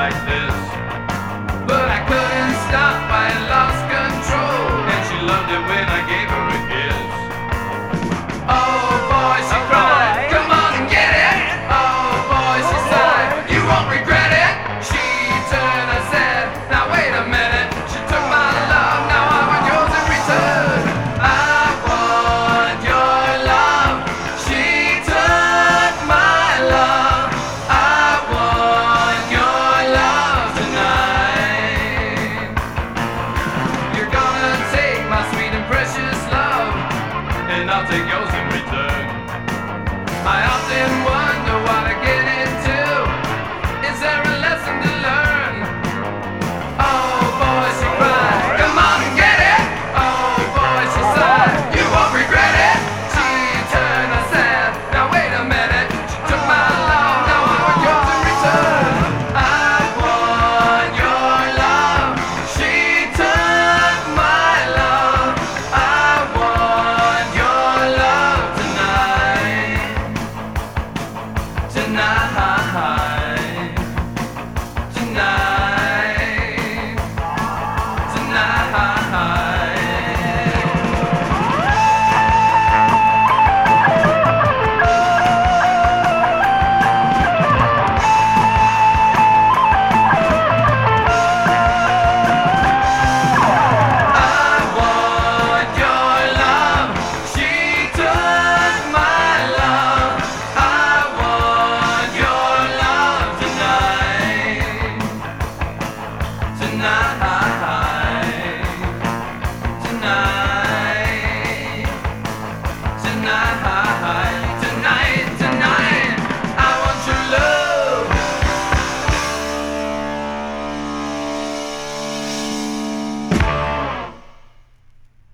like this. But I couldn't stop, I lost control, and she loved it when I gave her a kiss. Oh boy, she cried, come on and get it. Oh boy, she sighed, you won't regret it. She turned and said, now wait a minute. She took my love, now I want yours in return. I want your love. She took my love. I want your love tonight. You're gonna take my sweet and precious love, and I'll take yours in return. I often wonder what I get into. Is there a lesson to learn? Oh boy, she cried, come on and get it. Oh boy, she sighed, you won't regret it. She turned and said, now wait a minute. She took my love, now I want yours in return. I want your love. She took my love. I want your love tonight. Tonight. Tonight. Tonight. I want your love. She took my love. I want your love tonight. Tonight. Tonight. Tonight.